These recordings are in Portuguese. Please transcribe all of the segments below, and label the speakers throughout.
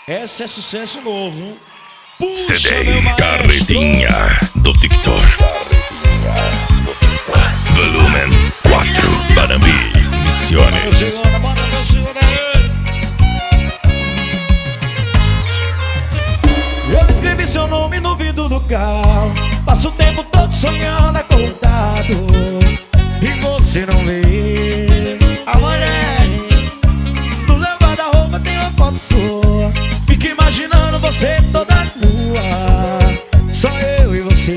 Speaker 1: Esse é sucesso novo.
Speaker 2: CD
Speaker 1: Puxa, meu maestro.
Speaker 2: Carretinha do Victor. Volumen 4, Panambi, Misiones.
Speaker 1: Segura, bota meu segura aí. Eu escrevi seu nome no vidro do carro. Passo o tempo todo sonhando acordado e você não vê. A mulher do levada-roupa tem uma foto sua. Fico imaginando você toda nua. Só eu e você.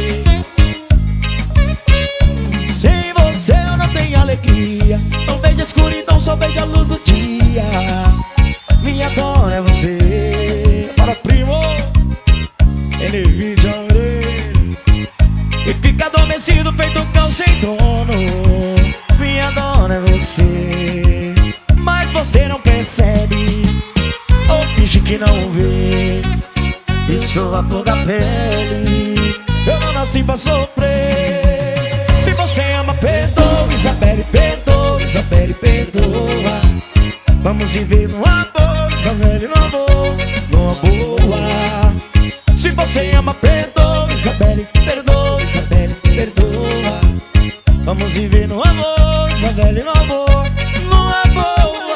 Speaker 1: Sem você eu não tenho alegria. Não vejo a escuridão, só vejo a luz do dia. Minha dona é você. Para primo, ele vide a orelha e fica adormecido feito um cão sem dono. Minha dona é você, mas você não percebe ou finge que não vê. E sou a flor da pele, eu não nasci pra sofrer. Se você ama, perdoa, Isabelle, perdoa, Isabelle, perdoa. Vamos viver numa boa, Isabelle, numa boa, numa boa. Se você ama, perdoa, Isabelle, perdoa, Isabelle, perdoa. Vamos viver no amor, Isabelle, no amor, numa boa.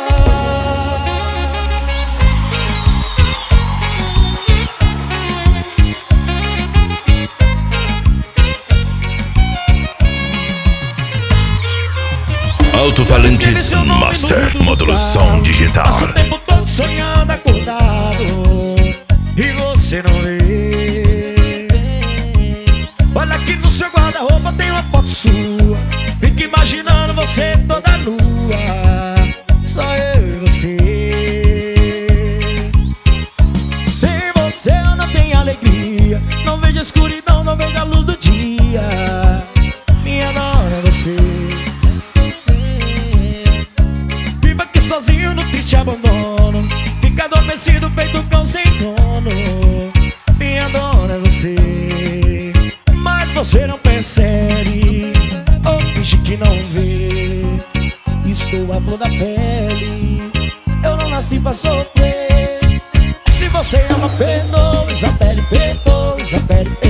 Speaker 2: Alto-falantes Master, modulação digital.
Speaker 1: Passo o tempo todo sonhando acordado e você não vê. Olha aqui no seu guarda-roupa tem uma foto sua. Fico imaginando você toda nua. Só eu e você. Sem você eu não tenho alegria. Não vejo a escuridão, não vejo a luz do dia. Minha dona é você. Viva aqui sozinho no triste abandono. Fica adormecido feito cão sem dono. Minha dona é você, mas você não percebe ou finge que não vê. Estou a flor da pele, eu não nasci pra sofrer. Se você ama, perdoa, Isabelle, perdoa, Isabelle,